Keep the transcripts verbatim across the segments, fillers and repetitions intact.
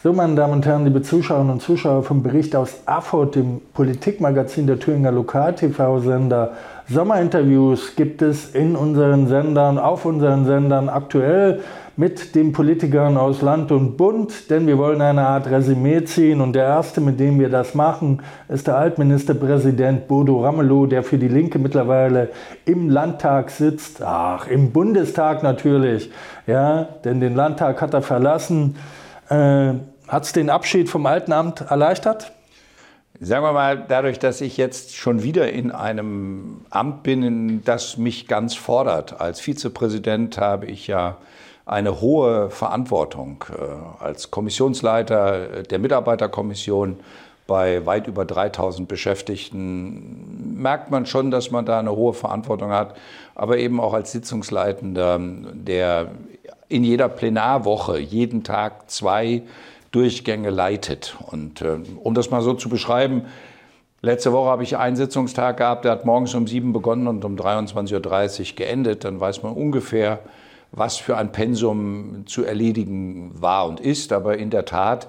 So, meine Damen und Herren, liebe Zuschauerinnen und Zuschauer, vom Bericht aus Erfurt, dem Politikmagazin der Thüringer Lokal-T V-Sender. Sommerinterviews gibt es in unseren Sendern, auf unseren Sendern aktuell mit den Politikern aus Land und Bund, denn wir wollen eine Art Resümee ziehen. Und der erste, mit dem wir das machen, ist der Altministerpräsident Bodo Ramelow, der für die Linke mittlerweile im Landtag sitzt. Ach, im Bundestag natürlich, ja, denn den Landtag hat er verlassen. Äh, Hat es den Abschied vom alten Amt erleichtert? Sagen wir mal, dadurch, dass ich jetzt schon wieder in einem Amt bin, das mich ganz fordert. Als Vizepräsident habe ich ja eine hohe Verantwortung. Als Kommissionsleiter der Mitarbeiterkommission bei weit über dreitausend Beschäftigten merkt man schon, dass man da eine hohe Verantwortung hat. Aber eben auch als Sitzungsleitender, der in jeder Plenarwoche jeden Tag zwei Durchgänge leitet. Und äh, um das mal so zu beschreiben, letzte Woche habe ich einen Sitzungstag gehabt, der hat morgens um sieben begonnen und um dreiundzwanzig Uhr dreißig geendet. Dann weiß man ungefähr, was für ein Pensum zu erledigen war und ist. Aber in der Tat,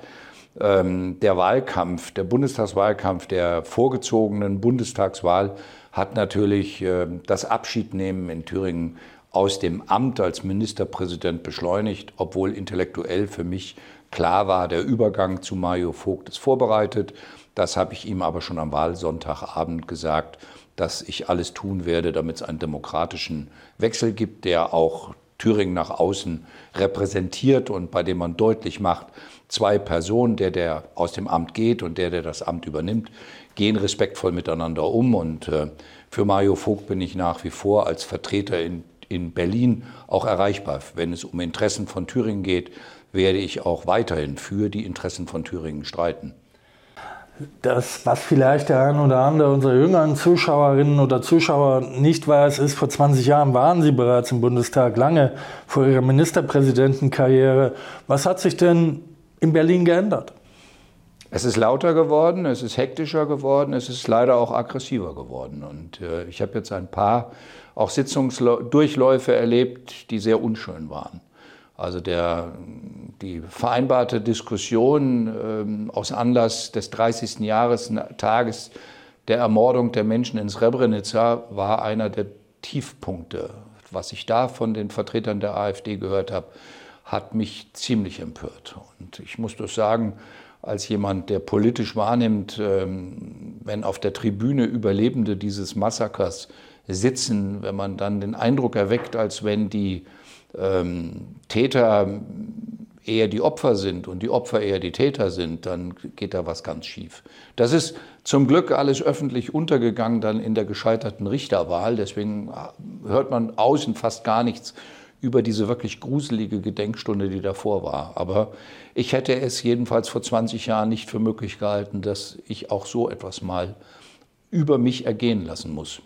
ähm, der Wahlkampf, der Bundestagswahlkampf der vorgezogenen Bundestagswahl hat natürlich äh, das Abschiednehmen in Thüringen aus dem Amt als Ministerpräsident beschleunigt, obwohl intellektuell für mich klar war, der Übergang zu Mario Vogt ist vorbereitet. Das habe ich ihm aber schon am Wahlsonntagabend gesagt, dass ich alles tun werde, damit es einen demokratischen Wechsel gibt, der auch Thüringen nach außen repräsentiert und bei dem man deutlich macht, zwei Personen, der, der aus dem Amt geht und der, der das Amt übernimmt, gehen respektvoll miteinander um. Und äh, für Mario Vogt bin ich nach wie vor als Vertreter in, in Berlin auch erreichbar. Wenn es um Interessen von Thüringen geht, werde ich auch weiterhin für die Interessen von Thüringen streiten. Das, was vielleicht der ein oder andere unserer jüngeren Zuschauerinnen oder Zuschauer nicht weiß, ist, vor zwanzig Jahren waren Sie bereits im Bundestag, lange vor Ihrer Ministerpräsidentenkarriere. Was hat sich denn in Berlin geändert? Es ist lauter geworden, es ist hektischer geworden, es ist leider auch aggressiver geworden. Und äh, ich habe jetzt ein paar auch Sitzungsdurchläufe erlebt, die sehr unschön waren. Also der, die vereinbarte Diskussion ähm, aus Anlass des dreißigsten Jahrestages der Ermordung der Menschen in Srebrenica war einer der Tiefpunkte. Was ich da von den Vertretern der AfD gehört habe, hat mich ziemlich empört. Und ich muss doch sagen, als jemand, der politisch wahrnimmt, ähm, wenn auf der Tribüne Überlebende dieses Massakers sitzen, wenn man dann den Eindruck erweckt, als wenn die Ähm, Täter eher die Opfer sind und die Opfer eher die Täter sind, dann geht da was ganz schief. Das ist zum Glück alles öffentlich untergegangen dann in der gescheiterten Richterwahl. Deswegen hört man außen fast gar nichts über diese wirklich gruselige Gedenkstunde, die davor war. Aber ich hätte es jedenfalls vor zwanzig Jahren nicht für möglich gehalten, dass ich auch so etwas mal über mich ergehen lassen muss.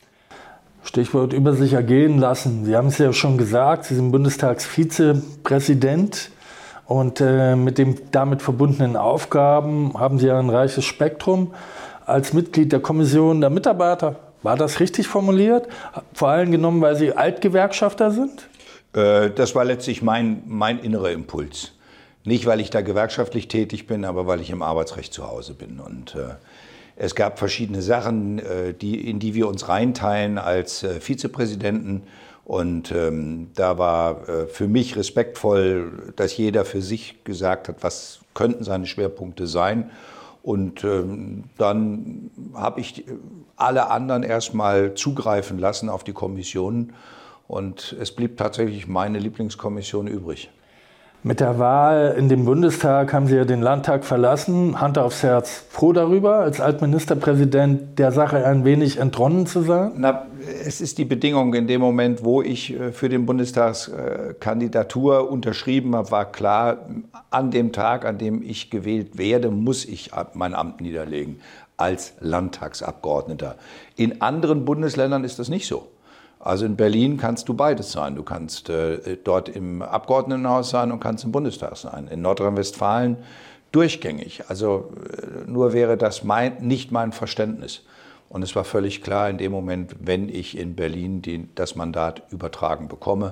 Stichwort über sich ergehen lassen. Sie haben es ja schon gesagt, Sie sind Bundestagsvizepräsident und äh, mit den damit verbundenen Aufgaben haben Sie ja ein reiches Spektrum. Als Mitglied der Kommission der Mitarbeiter, war das richtig formuliert? Vor allem genommen, weil Sie Altgewerkschafter sind? Äh, das war letztlich mein, mein innerer Impuls. Nicht, weil ich da gewerkschaftlich tätig bin, aber weil ich im Arbeitsrecht zu Hause bin. Und äh, es gab verschiedene Sachen, die, in die wir uns reinteilen als Vizepräsidenten. Und ähm, da war äh, für mich respektvoll, dass jeder für sich gesagt hat, was könnten seine Schwerpunkte sein. Und ähm, dann habe ich alle anderen erstmal zugreifen lassen auf die Kommissionen. Und es blieb tatsächlich meine Lieblingskommission übrig. Mit der Wahl in den Bundestag haben Sie ja den Landtag verlassen. Hand aufs Herz, froh darüber, als Altministerpräsident der Sache ein wenig entronnen zu sein? Na, es ist die Bedingung, in dem Moment, wo ich für den Bundestagskandidatur unterschrieben habe, war klar, an dem Tag, an dem ich gewählt werde, muss ich mein Amt niederlegen als Landtagsabgeordneter. In anderen Bundesländern ist das nicht so. Also in Berlin kannst du beides sein. Du kannst äh, dort im Abgeordnetenhaus sein und kannst im Bundestag sein. In Nordrhein-Westfalen durchgängig. Also äh, nur wäre das mein, nicht mein Verständnis. Und es war völlig klar in dem Moment, wenn ich in Berlin die, das Mandat übertragen bekomme,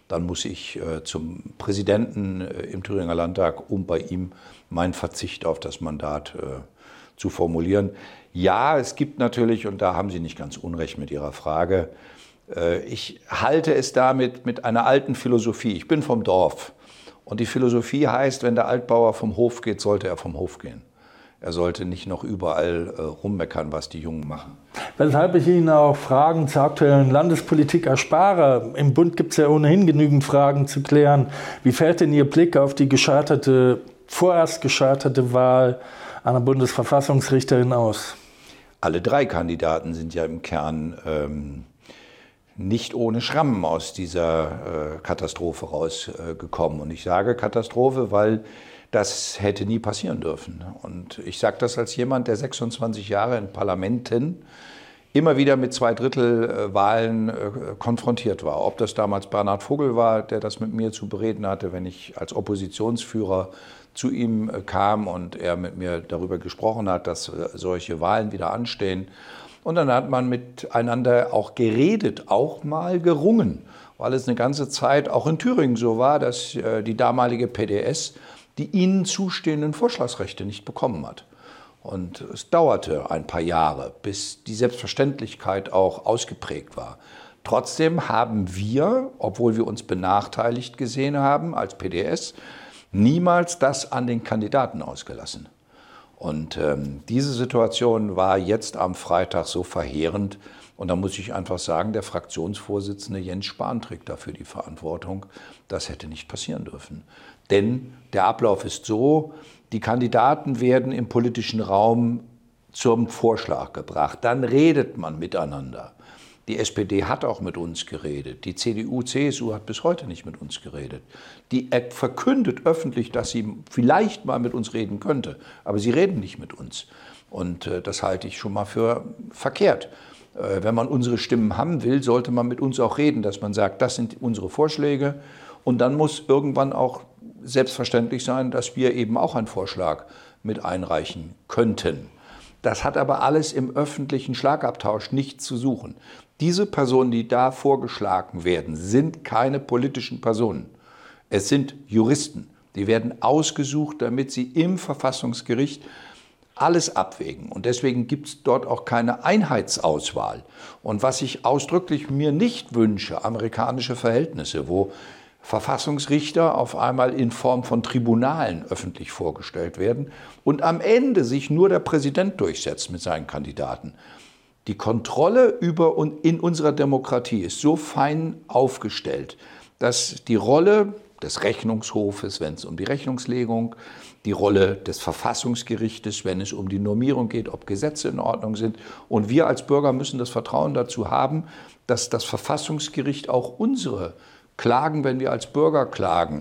dann muss ich äh, zum Präsidenten äh, im Thüringer Landtag, um bei ihm meinen Verzicht auf das Mandat äh, zu formulieren. Ja, es gibt natürlich, und da haben Sie nicht ganz unrecht mit Ihrer Frage, äh, ich halte es damit mit einer alten Philosophie. Ich bin vom Dorf und die Philosophie heißt, wenn der Altbauer vom Hof geht, sollte er vom Hof gehen. Er sollte nicht noch überall äh, rummeckern, was die Jungen machen. Weshalb ich Ihnen auch Fragen zur aktuellen Landespolitik erspare. Im Bund gibt es ja ohnehin genügend Fragen zu klären. Wie fällt denn Ihr Blick auf die gescheiterte, vorerst gescheiterte Wahl einer Bundesverfassungsrichterin aus? Alle drei Kandidaten sind ja im Kern ähm, nicht ohne Schrammen aus dieser äh, Katastrophe rausgekommen. Äh, Und ich sage Katastrophe, weil das hätte nie passieren dürfen. Und ich sage das als jemand, der sechsundzwanzig Jahre in Parlamenten immer wieder mit Zweidrittelwahlen äh, konfrontiert war. Ob das damals Bernhard Vogel war, der das mit mir zu bereden hatte, wenn ich als Oppositionsführer zu ihm äh, kam und er mit mir darüber gesprochen hat, dass äh, solche Wahlen wieder anstehen. Und dann hat man miteinander auch geredet, auch mal gerungen, weil es eine ganze Zeit auch in Thüringen so war, dass äh, die damalige P D S die ihnen zustehenden Vorschlagsrechte nicht bekommen hat. Und es dauerte ein paar Jahre, bis die Selbstverständlichkeit auch ausgeprägt war. Trotzdem haben wir, obwohl wir uns benachteiligt gesehen haben als P D S, niemals das an den Kandidaten ausgelassen. Und ähm, diese Situation war jetzt am Freitag so verheerend. Und da muss ich einfach sagen, der Fraktionsvorsitzende Jens Spahn trägt dafür die Verantwortung. Das hätte nicht passieren dürfen. Denn der Ablauf ist so, die Kandidaten werden im politischen Raum zum Vorschlag gebracht. Dann redet man miteinander. Die S P D hat auch mit uns geredet. Die C D U, C S U hat bis heute nicht mit uns geredet. Die verkündet öffentlich, dass sie vielleicht mal mit uns reden könnte. Aber sie reden nicht mit uns. Und äh, das halte ich schon mal für verkehrt. Äh, wenn man unsere Stimmen haben will, sollte man mit uns auch reden, dass man sagt, das sind unsere Vorschläge. Und dann muss irgendwann auch selbstverständlich sein, dass wir eben auch einen Vorschlag mit einreichen könnten. Das hat aber alles im öffentlichen Schlagabtausch nichts zu suchen. Diese Personen, die da vorgeschlagen werden, sind keine politischen Personen. Es sind Juristen. Die werden ausgesucht, damit sie im Verfassungsgericht alles abwägen. Und deswegen gibt es dort auch keine Einheitsauswahl. Und was ich ausdrücklich mir nicht wünsche, amerikanische Verhältnisse, wo Verfassungsrichter auf einmal in Form von Tribunalen öffentlich vorgestellt werden und am Ende sich nur der Präsident durchsetzt mit seinen Kandidaten. Die Kontrolle über und in unserer Demokratie ist so fein aufgestellt, dass die Rolle des Rechnungshofes, wenn es um die Rechnungslegung, die Rolle des Verfassungsgerichtes, wenn es um die Normierung geht, ob Gesetze in Ordnung sind. Und wir als Bürger müssen das Vertrauen dazu haben, dass das Verfassungsgericht auch unsere Klagen, wenn wir als Bürger klagen,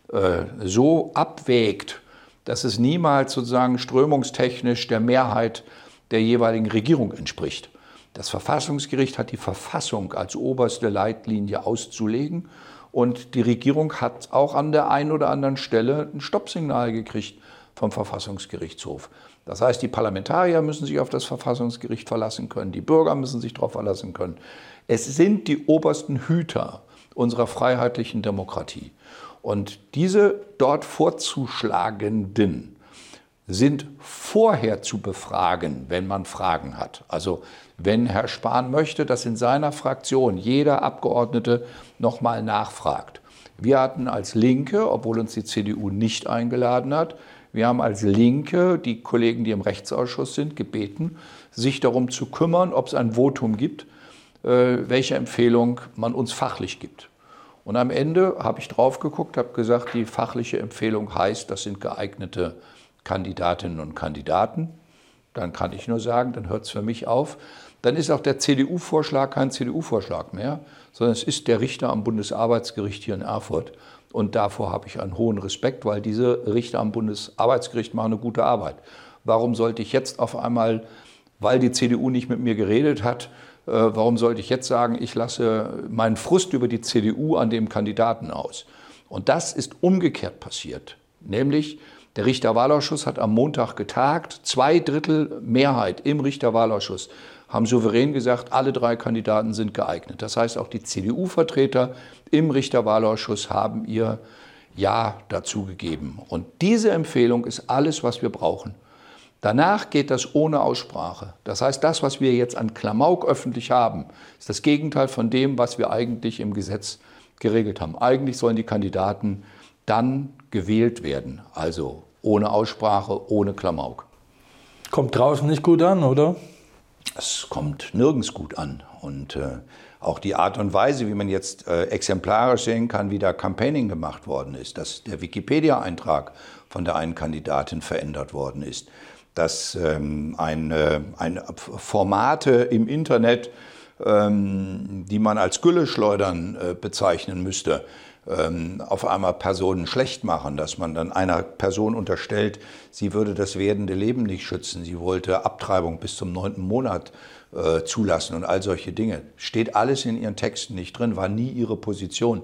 so abwägt, dass es niemals sozusagen strömungstechnisch der Mehrheit der jeweiligen Regierung entspricht. Das Verfassungsgericht hat die Verfassung als oberste Leitlinie auszulegen und die Regierung hat auch an der einen oder anderen Stelle ein Stoppsignal gekriegt vom Verfassungsgerichtshof. Das heißt, die Parlamentarier müssen sich auf das Verfassungsgericht verlassen können, die Bürger müssen sich darauf verlassen können. Es sind die obersten Hüter unserer freiheitlichen Demokratie. Und diese dort Vorzuschlagenden sind vorher zu befragen, wenn man Fragen hat. Also wenn Herr Spahn möchte, dass in seiner Fraktion jeder Abgeordnete nochmal nachfragt. Wir hatten als Linke, obwohl uns die C D U nicht eingeladen hat, wir haben als Linke die Kollegen, die im Rechtsausschuss sind, gebeten, sich darum zu kümmern, ob es ein Votum gibt, welche Empfehlung man uns fachlich gibt. Und am Ende habe ich drauf geguckt, habe gesagt, die fachliche Empfehlung heißt, das sind geeignete Kandidatinnen und Kandidaten. Dann kann ich nur sagen, dann hört es für mich auf. Dann ist auch der C D U-Vorschlag kein C D U-Vorschlag mehr, sondern es ist der Richter am Bundesarbeitsgericht hier in Erfurt. Und davor habe ich einen hohen Respekt, weil diese Richter am Bundesarbeitsgericht machen eine gute Arbeit. Warum sollte ich jetzt auf einmal, weil die C D U nicht mit mir geredet hat, warum sollte ich jetzt sagen, ich lasse meinen Frust über die C D U an dem Kandidaten aus? Und das ist umgekehrt passiert. Nämlich, der Richterwahlausschuss hat am Montag getagt, zwei Drittel Mehrheit im Richterwahlausschuss haben souverän gesagt, alle drei Kandidaten sind geeignet. Das heißt, auch die C D U-Vertreter im Richterwahlausschuss haben ihr Ja dazu gegeben. Und diese Empfehlung ist alles, was wir brauchen. Danach geht das ohne Aussprache. Das heißt, das, was wir jetzt an Klamauk öffentlich haben, ist das Gegenteil von dem, was wir eigentlich im Gesetz geregelt haben. Eigentlich sollen die Kandidaten dann gewählt werden, also ohne Aussprache, ohne Klamauk. Kommt draußen nicht gut an, oder? Es kommt nirgends gut an. Und äh, auch die Art und Weise, wie man jetzt äh, exemplarisch sehen kann, wie da Campaigning gemacht worden ist, dass der Wikipedia-Eintrag von der einen Kandidatin verändert worden ist, dass ähm, eine, eine Formate im Internet, ähm, die man als Gülleschleudern äh, bezeichnen müsste, ähm, auf einmal Personen schlecht machen, dass man dann einer Person unterstellt, sie würde das werdende Leben nicht schützen, sie wollte Abtreibung bis zum neunten Monat äh, zulassen und all solche Dinge. Steht alles in ihren Texten nicht drin, war nie ihre Position.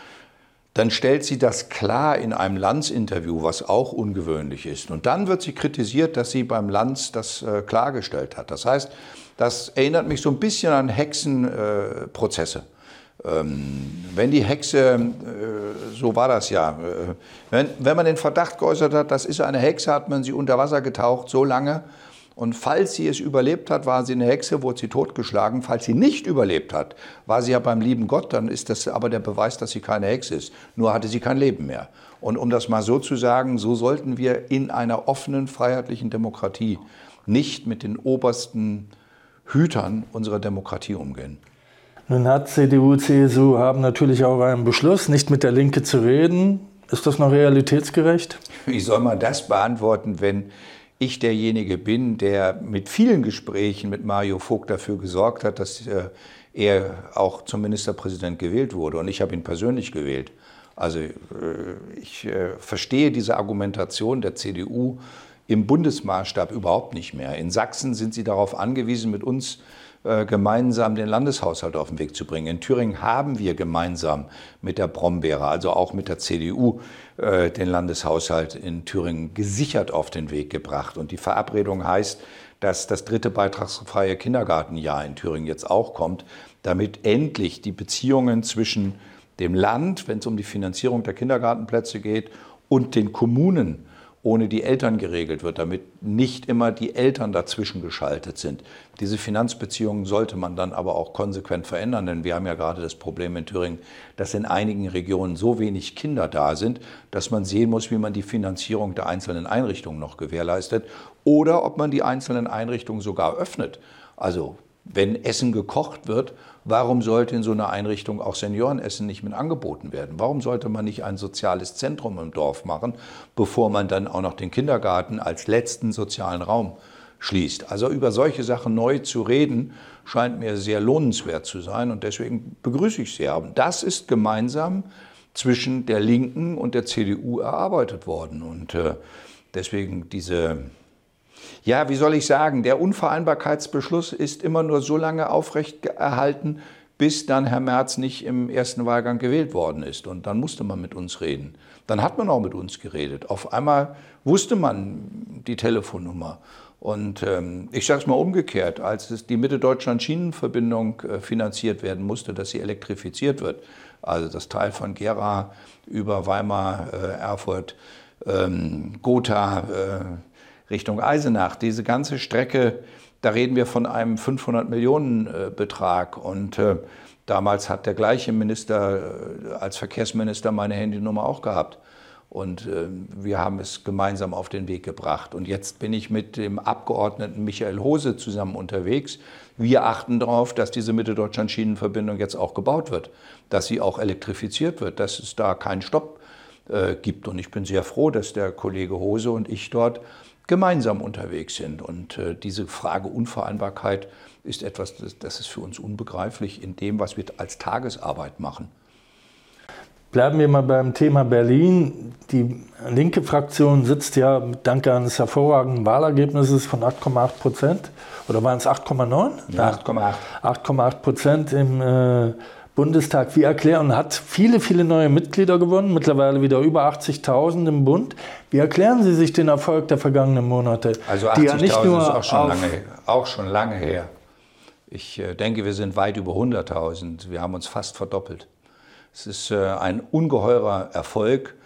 Dann stellt sie das klar in einem Lanz-Interview, was auch ungewöhnlich ist. Und dann wird sie kritisiert, dass sie beim Lanz das äh, klargestellt hat. Das heißt, das erinnert mich so ein bisschen an Hexenprozesse. Äh, ähm, wenn die Hexe, äh, so war das ja, äh, wenn, wenn man den Verdacht geäußert hat, das ist eine Hexe, hat man sie unter Wasser getaucht, so lange. Und falls sie es überlebt hat, war sie eine Hexe, wurde sie totgeschlagen. Falls sie nicht überlebt hat, war sie ja beim lieben Gott, dann ist das aber der Beweis, dass sie keine Hexe ist. Nur hatte sie kein Leben mehr. Und um das mal so zu sagen, so sollten wir in einer offenen, freiheitlichen Demokratie nicht mit den obersten Hütern unserer Demokratie umgehen. Nun hat C D U, C S U haben natürlich auch einen Beschluss, nicht mit der Linke zu reden. Ist das noch realitätsgerecht? Wie soll man das beantworten, wenn ich derjenige bin, der mit vielen Gesprächen mit Mario Vogt dafür gesorgt hat, dass äh, er auch zum Ministerpräsident gewählt wurde. Und ich habe ihn persönlich gewählt. Also äh, ich äh, verstehe diese Argumentation der C D U im Bundesmaßstab überhaupt nicht mehr. In Sachsen sind sie darauf angewiesen, mit uns äh, gemeinsam den Landeshaushalt auf den Weg zu bringen. In Thüringen haben wir gemeinsam mit der Brombeere, also auch mit der C D U, äh, den Landeshaushalt in Thüringen gesichert auf den Weg gebracht. Und die Verabredung heißt, dass das dritte beitragsfreie Kindergartenjahr in Thüringen jetzt auch kommt, damit endlich die Beziehungen zwischen dem Land, wenn es um die Finanzierung der Kindergartenplätze geht, und den Kommunen ohne die Eltern geregelt wird, damit nicht immer die Eltern dazwischen geschaltet sind. Diese Finanzbeziehungen sollte man dann aber auch konsequent verändern, denn wir haben ja gerade das Problem in Thüringen, dass in einigen Regionen so wenig Kinder da sind, dass man sehen muss, wie man die Finanzierung der einzelnen Einrichtungen noch gewährleistet oder ob man die einzelnen Einrichtungen sogar öffnet. Also wenn Essen gekocht wird, warum sollte in so einer Einrichtung auch Seniorenessen nicht mit angeboten werden? Warum sollte man nicht ein soziales Zentrum im Dorf machen, bevor man dann auch noch den Kindergarten als letzten sozialen Raum schließt? Also über solche Sachen neu zu reden, scheint mir sehr lohnenswert zu sein und deswegen begrüße ich sehr. Und das ist gemeinsam zwischen der Linken und der C D U erarbeitet worden und äh, deswegen diese... Ja, wie soll ich sagen, der Unvereinbarkeitsbeschluss ist immer nur so lange aufrechterhalten, bis dann Herr Merz nicht im ersten Wahlgang gewählt worden ist. Und dann musste man mit uns reden. Dann hat man auch mit uns geredet. Auf einmal wusste man die Telefonnummer. Und ähm, ich sage es mal umgekehrt, als es die Mitte-Deutschland-Schienenverbindung äh, finanziert werden musste, dass sie elektrifiziert wird, also das Teil von Gera über Weimar, äh, Erfurt, ähm, Gotha, äh, Richtung Eisenach. Diese ganze Strecke, da reden wir von einem fünfhundert Millionen Betrag. Und äh, damals hat der gleiche Minister äh, als Verkehrsminister meine Handynummer auch gehabt. Und äh, wir haben es gemeinsam auf den Weg gebracht. Und jetzt bin ich mit dem Abgeordneten Michael Hose zusammen unterwegs. Wir achten darauf, dass diese Mitte-Deutschland-Schienenverbindung jetzt auch gebaut wird, dass sie auch elektrifiziert wird, dass es da keinen Stopp äh, gibt. Und ich bin sehr froh, dass der Kollege Hose und ich dort gemeinsam unterwegs sind. Und äh, diese Frage Unvereinbarkeit ist etwas, das, das ist für uns unbegreiflich in dem, was wir als Tagesarbeit machen. Bleiben wir mal beim Thema Berlin. Die linke Fraktion sitzt ja dank eines hervorragenden Wahlergebnisses von acht Komma acht Prozent. Oder waren es acht Komma neun? Ja, acht Komma acht. acht Komma acht Prozent im äh, Bundestag. Wie erklären, hat viele, viele neue Mitglieder gewonnen, mittlerweile wieder über achtzigtausend im Bund. Wie erklären Sie sich den Erfolg der vergangenen Monate? Also achtzigtausend ja ist auch schon, lange, auch schon lange her. Ich denke, wir sind weit über hunderttausend. Wir haben uns fast verdoppelt. Es ist ein ungeheurer Erfolg,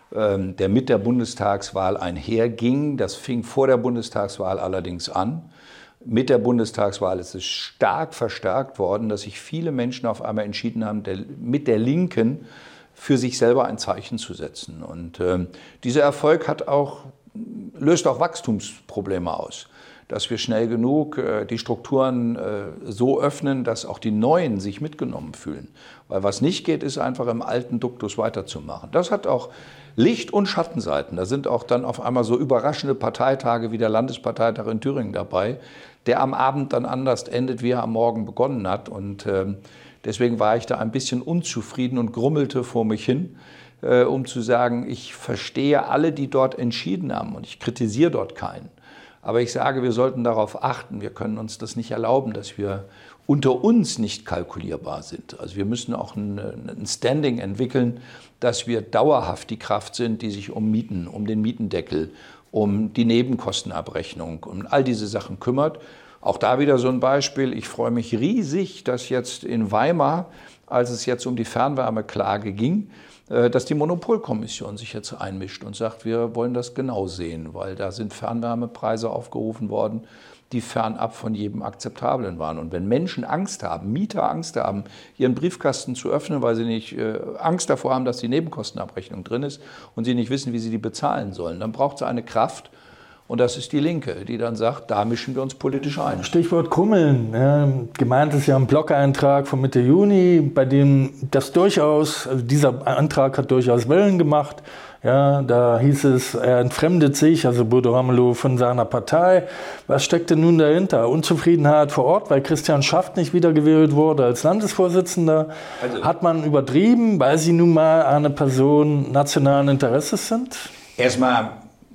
der mit der Bundestagswahl einherging. Das fing vor der Bundestagswahl allerdings an. Mit der Bundestagswahl ist es stark verstärkt worden, dass sich viele Menschen auf einmal entschieden haben, der, mit der Linken für sich selber ein Zeichen zu setzen. Und äh, dieser Erfolg hat auch, löst auch Wachstumsprobleme aus, dass wir schnell genug äh, die Strukturen äh, so öffnen, dass auch die Neuen sich mitgenommen fühlen. Weil was nicht geht, ist einfach im alten Duktus weiterzumachen. Das hat auch Licht- und Schattenseiten. Da sind auch dann auf einmal so überraschende Parteitage wie der Landesparteitag in Thüringen dabei, der am Abend dann anders endet, wie er am Morgen begonnen hat. Und äh, deswegen war ich da ein bisschen unzufrieden und grummelte vor mich hin, äh, um zu sagen, ich verstehe alle, die dort entschieden haben und ich kritisiere dort keinen. Aber ich sage, wir sollten darauf achten, wir können uns das nicht erlauben, dass wir unter uns nicht kalkulierbar sind. Also wir müssen auch ein, ein Standing entwickeln, dass wir dauerhaft die Kraft sind, die sich um Mieten, um den Mietendeckel, um die Nebenkostenabrechnung, um all diese Sachen kümmert. Auch da wieder so ein Beispiel. Ich freue mich riesig, dass jetzt in Weimar, als es jetzt um die Fernwärmeklage ging, dass die Monopolkommission sich jetzt einmischt und sagt, wir wollen das genau sehen, weil da sind Fernwärmepreise aufgerufen worden, die fernab von jedem Akzeptablen waren. Und wenn Menschen Angst haben, Mieter Angst haben, ihren Briefkasten zu öffnen, weil sie nicht äh, Angst davor haben, dass die Nebenkostenabrechnung drin ist und sie nicht wissen, wie sie die bezahlen sollen, dann braucht es eine Kraft. Und das ist die Linke, die dann sagt, da mischen wir uns politisch ein. Stichwort Krummeln. Ja, gemeint ist ja ein Blog-Eintrag von Mitte Juni, bei dem das durchaus, also dieser Antrag hat durchaus Wellen gemacht. Ja, da hieß es, er entfremdet sich, also Bodo Ramelow, von seiner Partei. Was steckt denn nun dahinter? Unzufriedenheit vor Ort, weil Christian Schaft nicht wiedergewählt wurde als Landesvorsitzender. Also, hat man übertrieben, weil sie nun mal eine Person nationalen Interesses sind? Erstmal,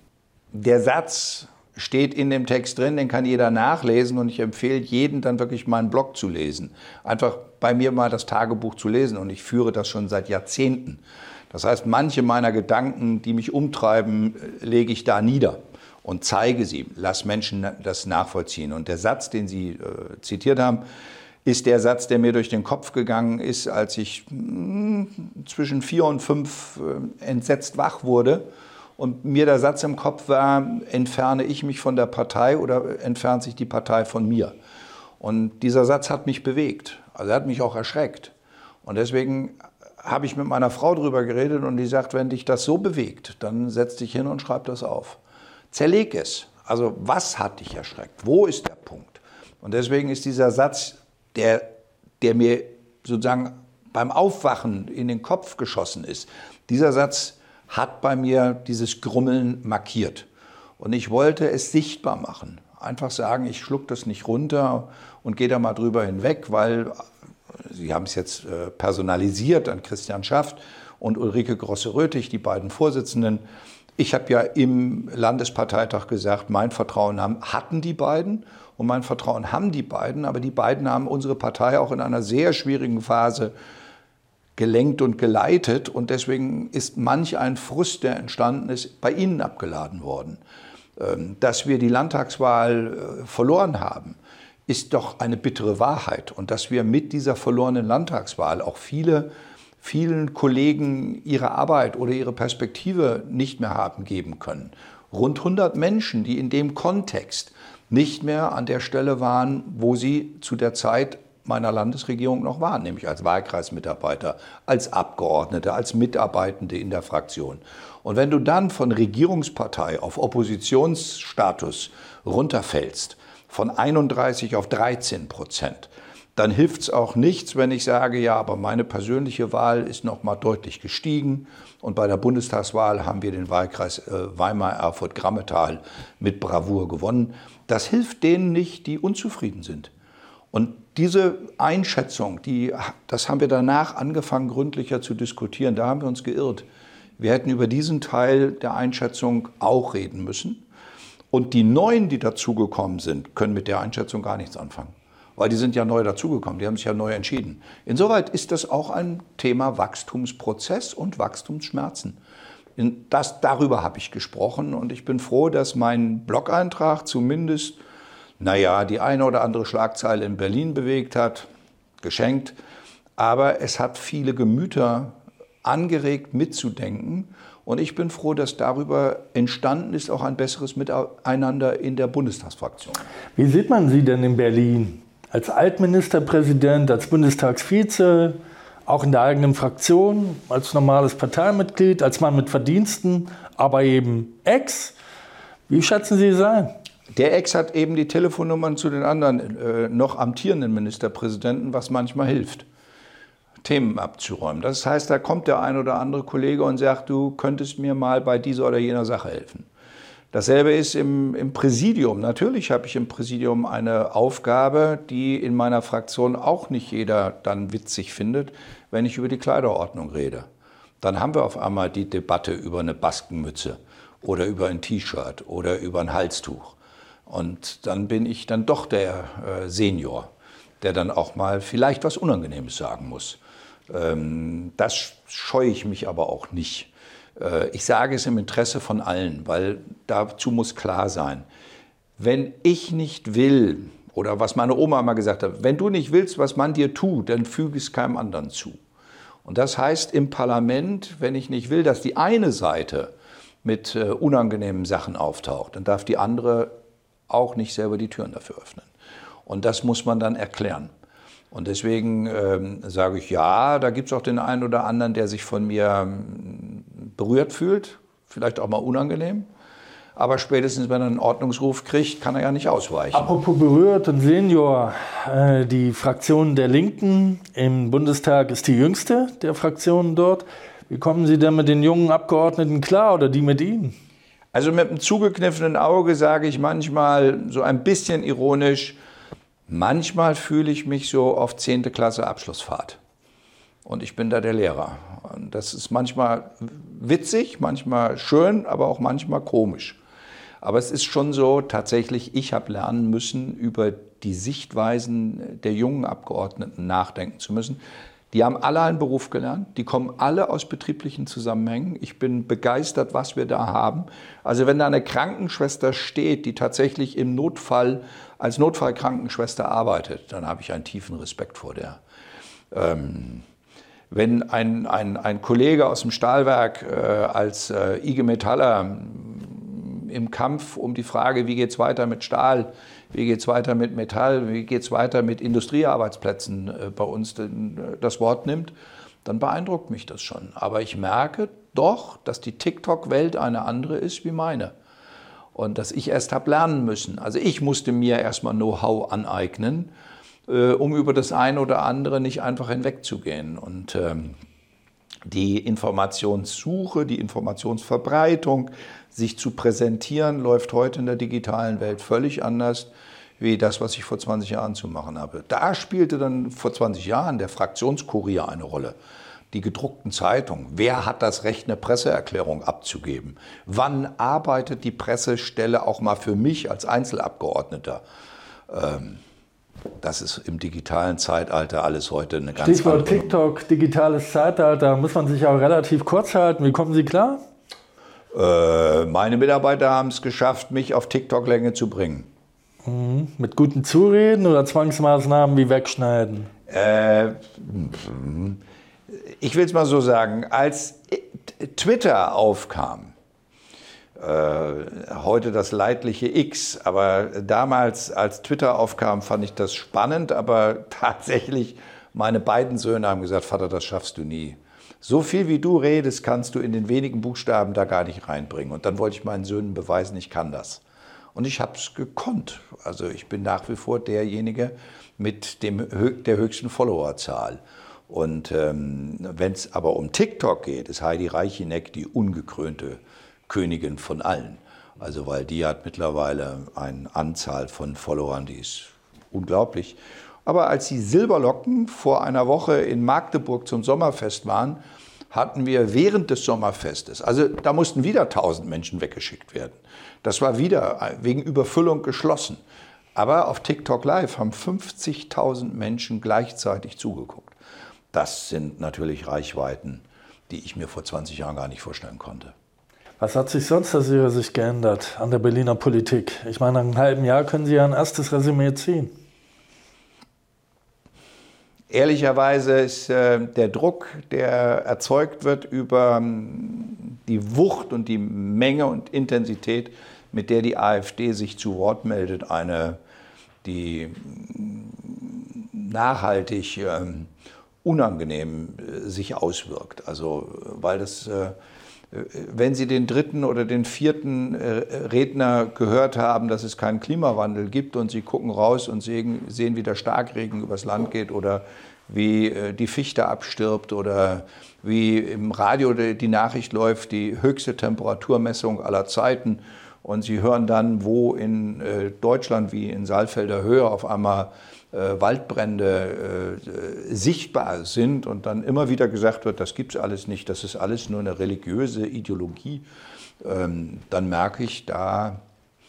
der Satz steht in dem Text drin, den kann jeder nachlesen und ich empfehle jedem dann wirklich meinen Blog zu lesen. Einfach bei mir mal das Tagebuch zu lesen und ich führe das schon seit Jahrzehnten. Das heißt, manche meiner Gedanken, die mich umtreiben, lege ich da nieder und zeige sie, lass Menschen das nachvollziehen. Und der Satz, den Sie äh, zitiert haben, ist der Satz, der mir durch den Kopf gegangen ist, als ich mh, zwischen vier und fünf äh, entsetzt wach wurde und mir der Satz im Kopf war, entferne ich mich von der Partei oder entfernt sich die Partei von mir? Und dieser Satz hat mich bewegt, also er hat mich auch erschreckt. Und deswegen habe ich mit meiner Frau drüber geredet und die sagt, wenn dich das so bewegt, dann setz dich hin und schreib das auf. Zerleg es. Also was hat dich erschreckt? Wo ist der Punkt? Und deswegen ist dieser Satz, der, der mir sozusagen beim Aufwachen in den Kopf geschossen ist, dieser Satz hat bei mir dieses Grummeln markiert. Und ich wollte es sichtbar machen. Einfach sagen, ich schluck das nicht runter und gehe da mal drüber hinweg, weil Sie haben es jetzt personalisiert an Christian Schaft und Ulrike Grosse-Röthig, die beiden Vorsitzenden. Ich habe ja im Landesparteitag gesagt, mein Vertrauen haben, hatten die beiden und mein Vertrauen haben die beiden. Aber die beiden haben unsere Partei auch in einer sehr schwierigen Phase gelenkt und geleitet. Und deswegen ist manch ein Frust, der entstanden ist, bei ihnen abgeladen worden. Dass wir die Landtagswahl verloren haben, ist doch eine bittere Wahrheit. Und dass wir mit dieser verlorenen Landtagswahl auch viele, vielen Kollegen ihre Arbeit oder ihre Perspektive nicht mehr haben geben können. Rund hundert Menschen, die in dem Kontext nicht mehr an der Stelle waren, wo sie zu der Zeit meiner Landesregierung noch waren, nämlich als Wahlkreismitarbeiter, als Abgeordnete, als Mitarbeitende in der Fraktion. Und wenn du dann von Regierungspartei auf Oppositionsstatus runterfällst, von einunddreißig auf dreizehn Prozent, dann hilft es auch nichts, wenn ich sage, ja, aber meine persönliche Wahl ist noch mal deutlich gestiegen und bei der Bundestagswahl haben wir den Wahlkreis äh, Weimar-Erfurt-Grammetal mit Bravour gewonnen. Das hilft denen nicht, die unzufrieden sind. Und diese Einschätzung, die, das haben wir danach angefangen, gründlicher zu diskutieren. Da haben wir uns geirrt. Wir hätten über diesen Teil der Einschätzung auch reden müssen. Und die Neuen, die dazugekommen sind, können mit der Einschätzung gar nichts anfangen. Weil die sind ja neu dazugekommen, die haben sich ja neu entschieden. Insoweit ist das auch ein Thema Wachstumsprozess und Wachstumsschmerzen. Das, darüber habe ich gesprochen und ich bin froh, dass mein Blog-Eintrag zumindest naja, die eine oder andere Schlagzeile in Berlin bewegt hat, geschenkt. Aber es hat viele Gemüter angeregt, mitzudenken. Und ich bin froh, dass darüber entstanden ist auch ein besseres Miteinander in der Bundestagsfraktion. Wie sieht man Sie denn in Berlin? Als Altministerpräsident, als Bundestagsvize, auch in der eigenen Fraktion, als normales Parteimitglied, als Mann mit Verdiensten, aber eben Ex. Wie schätzen Sie es ein? Der Ex hat eben die Telefonnummern zu den anderen äh, noch amtierenden Ministerpräsidenten, was manchmal hilft, Themen abzuräumen. Das heißt, da kommt der ein oder andere Kollege und sagt, du könntest mir mal bei dieser oder jener Sache helfen. Dasselbe ist im, im Präsidium. Natürlich habe ich im Präsidium eine Aufgabe, die in meiner Fraktion auch nicht jeder dann witzig findet, wenn ich über die Kleiderordnung rede. Dann haben wir auf einmal die Debatte über eine Baskenmütze oder über ein T-Shirt oder über ein Halstuch. Und dann bin ich dann doch der äh, Senior, der dann auch mal vielleicht was Unangenehmes sagen muss. Ähm, das scheue ich mich aber auch nicht. Äh, ich sage es im Interesse von allen, weil dazu muss klar sein, wenn ich nicht will, oder was meine Oma mal gesagt hat, wenn du nicht willst, was man dir tut, dann füge es keinem anderen zu. Und das heißt im Parlament, wenn ich nicht will, dass die eine Seite mit äh, unangenehmen Sachen auftaucht, dann darf die andere auch nicht selber die Türen dafür öffnen. Und das muss man dann erklären. Und deswegen ähm, sage ich, ja, da gibt es auch den einen oder anderen, der sich von mir ähm, berührt fühlt, vielleicht auch mal unangenehm. Aber spätestens, wenn er einen Ordnungsruf kriegt, kann er ja nicht ausweichen. Apropos berührt und Senior, äh, die Fraktion der Linken im Bundestag ist die jüngste der Fraktionen dort. Wie kommen Sie denn mit den jungen Abgeordneten klar oder die mit Ihnen? Also mit einem zugekniffenen Auge sage ich manchmal so ein bisschen ironisch, manchmal fühle ich mich so auf zehnte Klasse Abschlussfahrt. Und ich bin da der Lehrer. Und das ist manchmal witzig, manchmal schön, aber auch manchmal komisch. Aber es ist schon so, tatsächlich, ich habe lernen müssen, über die Sichtweisen der jungen Abgeordneten nachdenken zu müssen. Die haben alle einen Beruf gelernt, die kommen alle aus betrieblichen Zusammenhängen. Ich bin begeistert, was wir da haben. Also wenn da eine Krankenschwester steht, die tatsächlich im Notfall als Notfallkrankenschwester arbeitet, dann habe ich einen tiefen Respekt vor der. Ähm, wenn ein, ein, ein Kollege aus dem Stahlwerk äh, als äh, I G Metaller im Kampf um die Frage, wie geht es weiter mit Stahl, wie geht es weiter mit Metall, wie geht es weiter mit Industriearbeitsplätzen äh, bei uns den, äh, das Wort nimmt, dann beeindruckt mich das schon. Aber ich merke doch, dass die TikTok-Welt eine andere ist wie meine. Und dass ich erst habe lernen müssen. Also ich musste mir erstmal Know-how aneignen, äh, um über das eine oder andere nicht einfach hinwegzugehen. Und ähm, die Informationssuche, die Informationsverbreitung, sich zu präsentieren, läuft heute in der digitalen Welt völlig anders wie das, was ich vor zwanzig Jahren zu machen habe. Da spielte dann vor zwanzig Jahren der Fraktionskurier eine Rolle. Die gedruckten Zeitungen. Wer hat das Recht, eine Presseerklärung abzugeben? Wann arbeitet die Pressestelle auch mal für mich als Einzelabgeordneter? Ähm, das ist im digitalen Zeitalter alles heute eine ganz Stichwort andere. TikTok, digitales Zeitalter, muss man sich auch relativ kurz halten. Wie kommen Sie klar? Äh, meine Mitarbeiter haben es geschafft, mich auf TikTok-Länge zu bringen. Mhm. Mit guten Zureden oder Zwangsmaßnahmen wie Wegschneiden? Äh, ich will es mal so sagen, als Twitter aufkam, äh, heute das leidliche X, aber damals, als Twitter aufkam, fand ich das spannend, aber tatsächlich, meine beiden Söhne haben gesagt, Vater, das schaffst du nie. So viel wie du redest, kannst du in den wenigen Buchstaben da gar nicht reinbringen. Und dann wollte ich meinen Söhnen beweisen, ich kann das. Und ich habe es gekonnt. Also ich bin nach wie vor derjenige mit dem, der höchsten Followerzahl. Und ähm, wenn es aber um TikTok geht, ist Heidi Reicheneck die ungekrönte Königin von allen. Also weil die hat mittlerweile eine Anzahl von Followern, die ist unglaublich. Aber als die Silberlocken vor einer Woche in Magdeburg zum Sommerfest waren, hatten wir während des Sommerfestes, also da mussten wieder tausend Menschen weggeschickt werden. Das war wieder wegen Überfüllung geschlossen. Aber auf TikTok Live haben fünfzigtausend Menschen gleichzeitig zugeguckt. Das sind natürlich Reichweiten, die ich mir vor zwanzig Jahren gar nicht vorstellen konnte. Was hat sich sonst aus Ihrer Sicht geändert an der Berliner Politik? Ich meine, nach einem halben Jahr können Sie ja ein erstes Resümee ziehen. Ehrlicherweise ist äh, der Druck, der erzeugt wird über ähm, die Wucht und die Menge und Intensität, mit der die AfD sich zu Wort meldet, eine, die nachhaltig ähm, unangenehm äh, sich auswirkt. Also, weil das, äh, wenn Sie den dritten oder den vierten äh, Redner gehört haben, dass es keinen Klimawandel gibt und Sie gucken raus und sehen, sehen wie der Starkregen übers Land geht oder wie äh, die Fichte abstirbt oder wie im Radio die, die Nachricht läuft, die höchste Temperaturmessung aller Zeiten, und Sie hören dann, wo in äh, Deutschland wie in Saalfelder Höhe auf einmal äh, Waldbrände äh, sichtbar sind und dann immer wieder gesagt wird, das gibt es alles nicht, das ist alles nur eine religiöse Ideologie, ähm, dann merke ich, da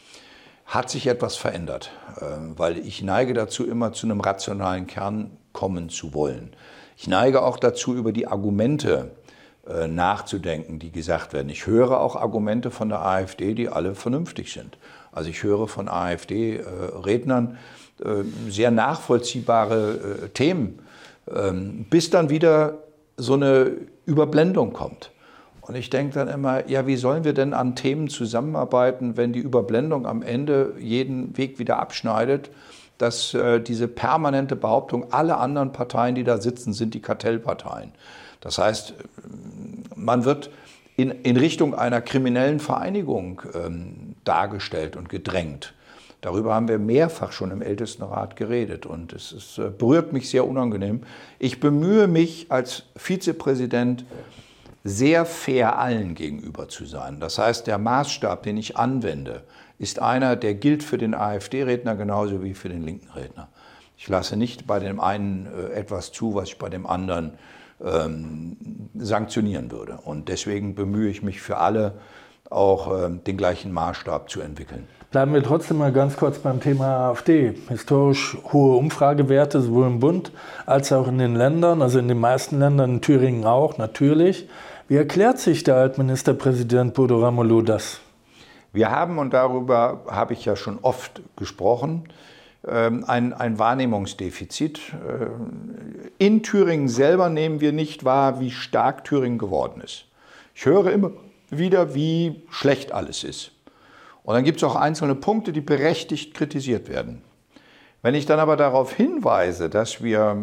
hat sich etwas verändert, äh, weil ich neige dazu, immer zu einem rationalen Kern kommen zu wollen. Ich neige auch dazu, über die Argumente äh, nachzudenken, die gesagt werden. Ich höre auch Argumente von der AfD, die alle vernünftig sind. Also ich höre von AfD-Rednern äh, sehr nachvollziehbare äh, Themen, äh, bis dann wieder so eine Überblendung kommt. Und ich denke dann immer, ja, wie sollen wir denn an Themen zusammenarbeiten, wenn die Überblendung am Ende jeden Weg wieder abschneidet, dass äh, diese permanente Behauptung, alle anderen Parteien, die da sitzen, sind die Kartellparteien. Das heißt, man wird in, in Richtung einer kriminellen Vereinigung ähm, dargestellt und gedrängt. Darüber haben wir mehrfach schon im Ältestenrat geredet und es, es äh, berührt mich sehr unangenehm. Ich bemühe mich als Vizepräsident, sehr fair allen gegenüber zu sein. Das heißt, der Maßstab, den ich anwende, ist einer, der gilt für den AfD-Redner genauso wie für den linken Redner. Ich lasse nicht bei dem einen äh, etwas zu, was ich bei dem anderen ähm, sanktionieren würde. Und deswegen bemühe ich mich für alle, auch äh, den gleichen Maßstab zu entwickeln. Bleiben wir trotzdem mal ganz kurz beim Thema AfD. Historisch hohe Umfragewerte, sowohl im Bund als auch in den Ländern, also in den meisten Ländern, in Thüringen auch, natürlich. Wie erklärt sich der Altministerpräsident Bodo Ramelow das? Wir haben, und darüber habe ich ja schon oft gesprochen, ein, ein Wahrnehmungsdefizit. In Thüringen selber nehmen wir nicht wahr, wie stark Thüringen geworden ist. Ich höre immer wieder, wie schlecht alles ist. Und dann gibt es auch einzelne Punkte, die berechtigt kritisiert werden. Wenn ich dann aber darauf hinweise, dass wir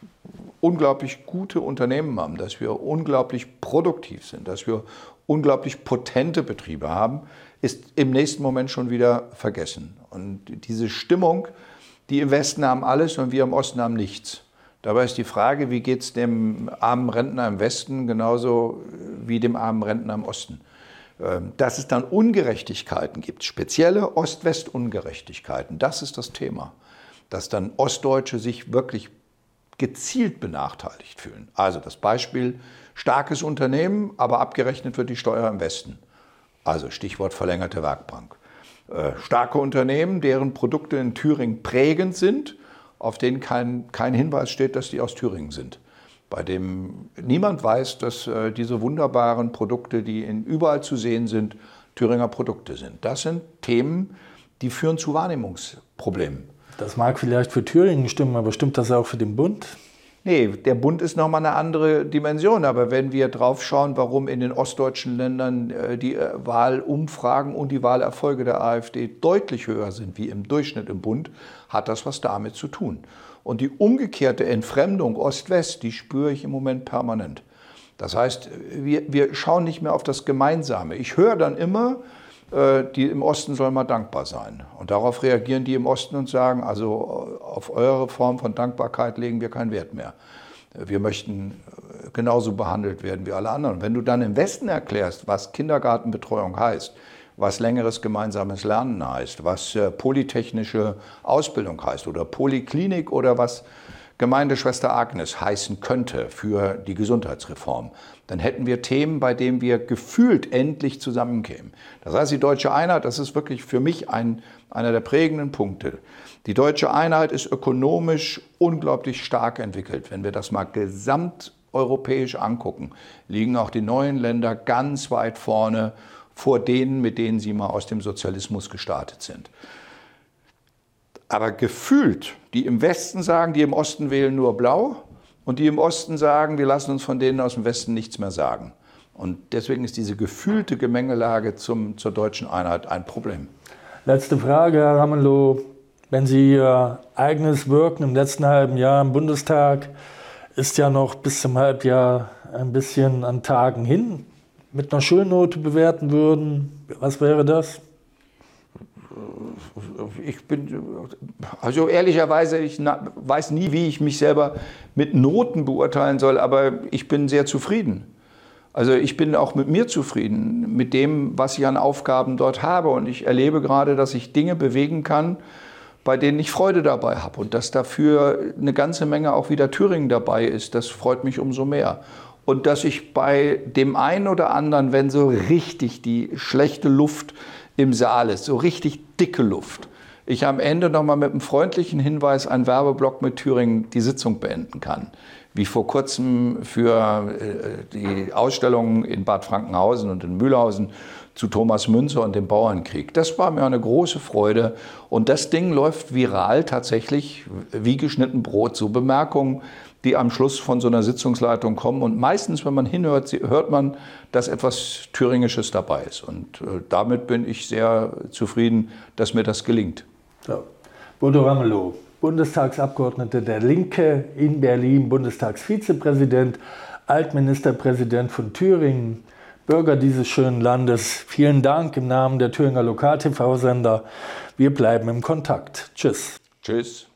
unglaublich gute Unternehmen haben, dass wir unglaublich produktiv sind, dass wir unglaublich potente Betriebe haben, ist im nächsten Moment schon wieder vergessen. Und diese Stimmung, die im Westen haben alles und wir im Osten haben nichts. Dabei ist die Frage, wie geht es dem armen Rentner im Westen genauso wie dem armen Rentner im Osten? Dass es dann Ungerechtigkeiten gibt, spezielle Ost-West-Ungerechtigkeiten, das ist das Thema. Dass dann Ostdeutsche sich wirklich gezielt benachteiligt fühlen. Also das Beispiel, starkes Unternehmen, aber abgerechnet wird die Steuer im Westen. Also Stichwort verlängerte Werkbank. Äh, starke Unternehmen, deren Produkte in Thüringen prägend sind, auf denen kein, kein Hinweis steht, dass die aus Thüringen sind. Bei dem niemand weiß, dass äh, diese wunderbaren Produkte, die in, überall zu sehen sind, Thüringer Produkte sind. Das sind Themen, die führen zu Wahrnehmungsproblemen. Das mag vielleicht für Thüringen stimmen, aber stimmt das auch für den Bund? Nee, der Bund ist nochmal eine andere Dimension. Aber wenn wir drauf schauen, warum in den ostdeutschen Ländern die Wahlumfragen und die Wahlerfolge der AfD deutlich höher sind wie im Durchschnitt im Bund, hat das was damit zu tun. Und die umgekehrte Entfremdung Ost-West, die spüre ich im Moment permanent. Das heißt, wir, wir schauen nicht mehr auf das Gemeinsame. Ich höre dann immer, die im Osten sollen mal dankbar sein. Und darauf reagieren die im Osten und sagen, also auf eure Form von Dankbarkeit legen wir keinen Wert mehr. Wir möchten genauso behandelt werden wie alle anderen. Und wenn du dann im Westen erklärst, was Kindergartenbetreuung heißt, was längeres gemeinsames Lernen heißt, was polytechnische Ausbildung heißt oder Poliklinik oder was Gemeindeschwester Agnes heißen könnte für die Gesundheitsreform, dann hätten wir Themen, bei denen wir gefühlt endlich zusammenkämen. Das heißt, die deutsche Einheit, das ist wirklich für mich ein, einer der prägenden Punkte. Die deutsche Einheit ist ökonomisch unglaublich stark entwickelt. Wenn wir das mal gesamteuropäisch angucken, liegen auch die neuen Länder ganz weit vorne, vor denen, mit denen sie mal aus dem Sozialismus gestartet sind. Aber gefühlt, die im Westen sagen, die im Osten wählen nur blau und die im Osten sagen, wir lassen uns von denen aus dem Westen nichts mehr sagen. Und deswegen ist diese gefühlte Gemengelage zum, zur deutschen Einheit ein Problem. Letzte Frage, Herr Ramelow. Wenn Sie Ihr eigenes Wirken im letzten halben Jahr im Bundestag, ist ja noch bis zum Halbjahr ein bisschen an Tagen hin, mit einer Schulnote bewerten würden, was wäre das? Ich bin, also ehrlicherweise, ich weiß nie, wie ich mich selber mit Noten beurteilen soll, aber ich bin sehr zufrieden. Also ich bin auch mit mir zufrieden, mit dem, was ich an Aufgaben dort habe. Und ich erlebe gerade, dass ich Dinge bewegen kann, bei denen ich Freude dabei habe. Und dass dafür eine ganze Menge auch wieder Thüringen dabei ist, das freut mich umso mehr. Und dass ich bei dem einen oder anderen, wenn so richtig die schlechte Luft im Saal ist, so richtig dicke Luft, ich am Ende nochmal mit einem freundlichen Hinweis einen Werbeblock mit Thüringen die Sitzung beenden kann. Wie vor kurzem für die Ausstellungen in Bad Frankenhausen und in Mühlhausen zu Thomas Müntzer und dem Bauernkrieg. Das war mir eine große Freude. Und das Ding läuft viral tatsächlich wie geschnitten Brot. So Bemerkungen, die am Schluss von so einer Sitzungsleitung kommen. Und meistens, wenn man hinhört, hört man, dass etwas Thüringisches dabei ist. Und damit bin ich sehr zufrieden, dass mir das gelingt. So. Bodo Ramelow, Bundestagsabgeordneter der Linke in Berlin, Bundestagsvizepräsident, Altministerpräsident von Thüringen, Bürger dieses schönen Landes. Vielen Dank im Namen der Thüringer Lokal-T V-Sender. Wir bleiben im Kontakt. Tschüss. Tschüss.